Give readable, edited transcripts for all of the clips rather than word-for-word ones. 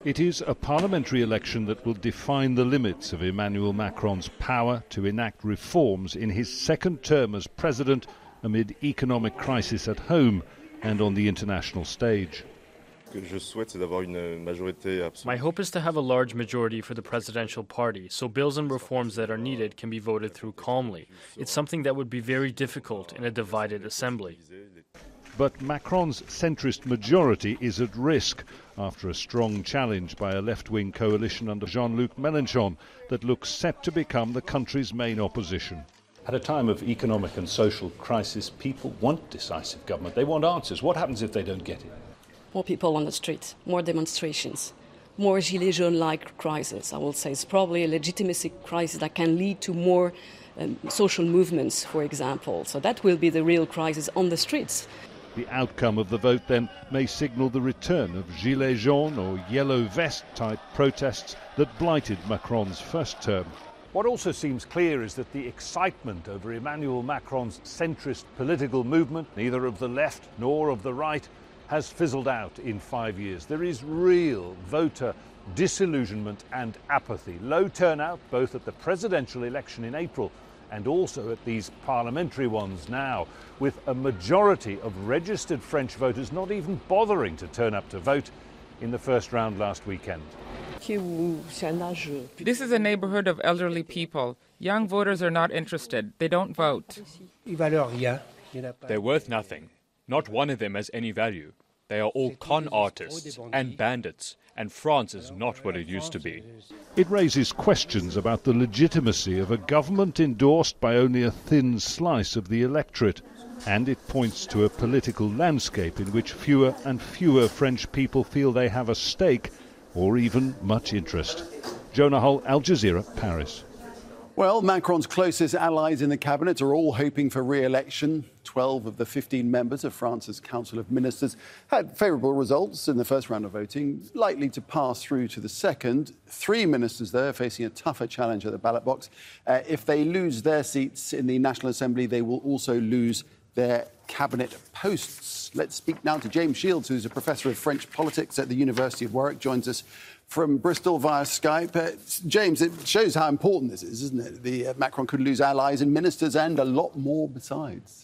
It is a parliamentary election that will define the limits of Emmanuel Macron's power to enact reforms in his second term as president amid economic crisis at home and on the international stage. My hope is to have a large majority for the presidential party, so bills and reforms that are needed can be voted through calmly. It's something that would be very difficult in a divided assembly. But Macron's centrist majority is at risk after a strong challenge by a left-wing coalition under Jean-Luc Mélenchon that looks set to become the country's main opposition. At a time of economic and social crisis, people want decisive government. They want answers. What happens if they don't get it? More people on the street, more demonstrations, more Gilets jaunes-like crisis. I will say it's probably a legitimacy crisis that can lead to more social movements, for example. So that will be the real crisis on the streets. The outcome of the vote then may signal the return of Gilets jaunes or yellow vest type protests that blighted Macron's first term. What also seems clear is that the excitement over Emmanuel Macron's centrist political movement, neither of the left nor of the right, has fizzled out in 5 years. There is real voter disillusionment and apathy. Low turnout both at the presidential election in April and also at these parliamentary ones now, with a majority of registered French voters not even bothering to turn up to vote in the first round last weekend. This is a neighborhood of elderly people. Young voters are not interested. They don't vote. They're worth nothing. Not one of them has any value. They are all con artists and bandits, and France is not what it used to be. It raises questions about the legitimacy of a government endorsed by only a thin slice of the electorate, and it points to a political landscape in which fewer and fewer French people feel they have a stake or even much interest. Jonah Hull, Al Jazeera, Paris. Well, Macron's closest allies in the cabinet are all hoping for re-election. 12 of the 15 members of France's Council of Ministers had favourable results in the first round of voting, likely to pass through to the second. 3 ministers there facing a tougher challenge at the ballot box. If they lose their seats in the National Assembly, they will also lose their cabinet posts. Let's speak now to James Shields, who's a professor of French politics at the University of Warwick, joins us from Bristol via Skype. James, it shows how important this is, isn't it? Macron could lose allies and ministers and a lot more besides.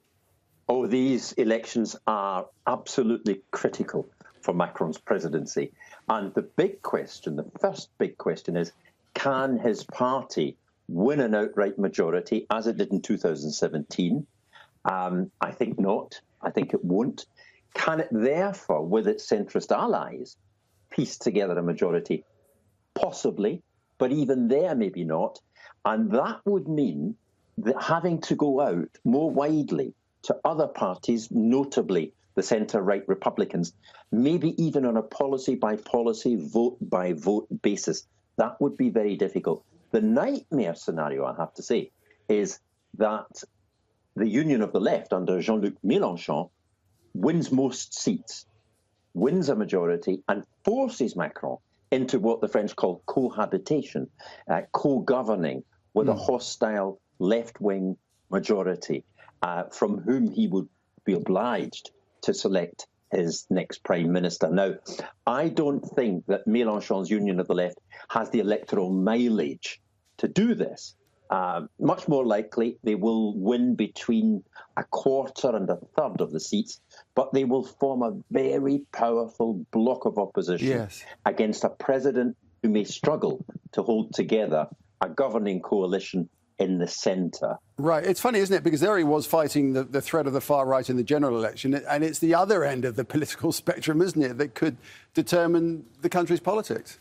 Oh, these elections are absolutely critical for Macron's presidency. And the big question, the first big question is, can his party win an outright majority as it did in 2017? I think not. I think it won't. Can it therefore, with its centrist allies, piece together a majority? Possibly, but even there, maybe not. And that would mean that having to go out more widely to other parties, notably the centre-right Republicans, maybe even on a policy-by-policy, vote-by-vote basis, that would be very difficult. The nightmare scenario, I have to say, is that the Union of the Left under Jean-Luc Mélenchon wins most seats, wins a majority, and forces Macron into what the French call cohabitation, co-governing with a hostile left-wing majority, from whom he would be obliged to select his next prime minister. Now, I don't think that Mélenchon's Union of the Left has the electoral mileage to do this. Much more likely, they will win between a quarter and a third of the seats, but they will form a very powerful bloc of opposition against a president who may struggle to hold together a governing coalition in the centre. Right. It's funny, isn't it? Because there he was fighting the threat of the far right in the general election, and it's the other end of the political spectrum, isn't it, that could determine the country's politics.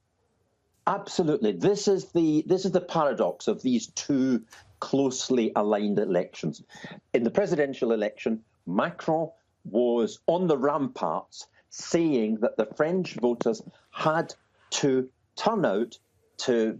Absolutely. This is the paradox of these two closely aligned elections. In the presidential election, Macron was on the ramparts saying that the French voters had to turn out to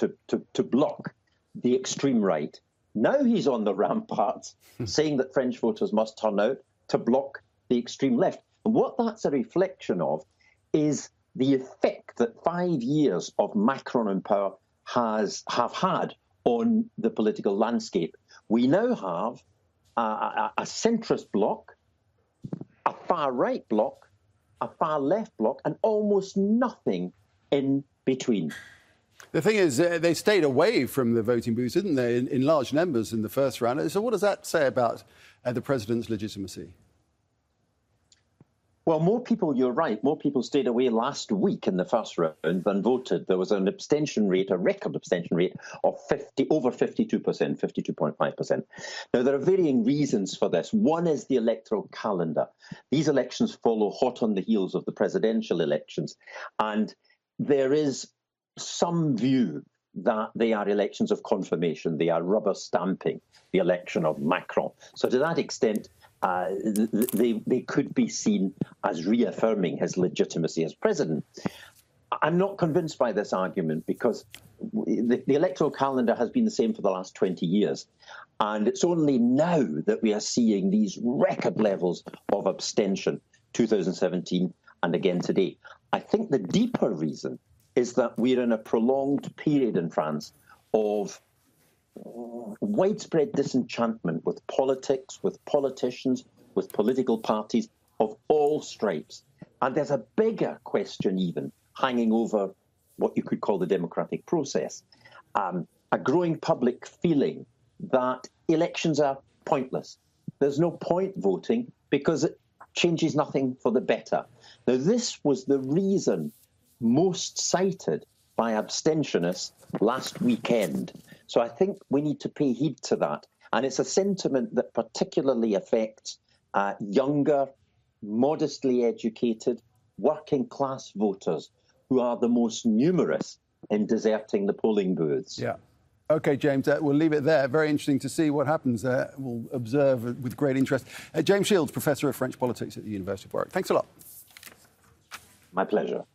block the extreme right. Now he's on the ramparts saying that French voters must turn out to block the extreme left. And what that's a reflection of is the effect that 5 years of Macron in power have had on the political landscape. We now have a centrist bloc, a far-right bloc, a far left bloc, and almost nothing in between. The thing is, they stayed away from the voting booths, didn't they, in large numbers in the first round. So what does that say about the president's legitimacy? Well, more people, you're right, more people stayed away last week in the first round than voted. There was an abstention rate, a record abstention rate of over 52%, 52.5%. Now, there are varying reasons for this. One is the electoral calendar. These elections follow hot on the heels of the presidential elections. And there is some view that they are elections of confirmation. They are rubber stamping the election of Macron. So to that extent, they could be seen as reaffirming his legitimacy as president. I'm not convinced by this argument because the electoral calendar has been the same for the last 20 years. And it's only now that we are seeing these record levels of abstention, 2017 and again today. I think the deeper reason is that we're in a prolonged period in France of widespread disenchantment with politics, with politicians, with political parties of all stripes. And there's a bigger question even hanging over what you could call the democratic process. A growing public feeling that elections are pointless. There's no point voting because it changes nothing for the better. Now, this was the reason most cited by abstentionists last weekend. So I think we need to pay heed to that. And it's a sentiment that particularly affects younger, modestly educated, working class voters who are the most numerous in deserting the polling booths. Yeah. OK, James, we'll leave it there. Very interesting to see what happens. We'll observe with great interest. James Shields, Professor of French Politics at the University of Warwick. Thanks a lot. My pleasure.